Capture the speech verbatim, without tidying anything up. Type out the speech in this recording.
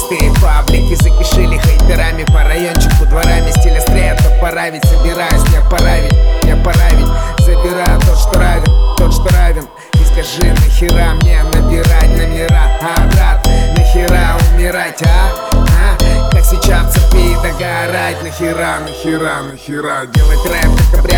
Пустые паблики закишили хейтерами по райончику дворами. Стиля стрет, пора ведь собираюсь, мне пора ведь, мне пора ведь. Забираю тот, что равен, тот, что равен. И скажи, нахера мне набирать номера, а, брат, нахера умирать, а? а? Как сейчас цепи догорать, нахера, нахера, нахера делать рэп, как обряд.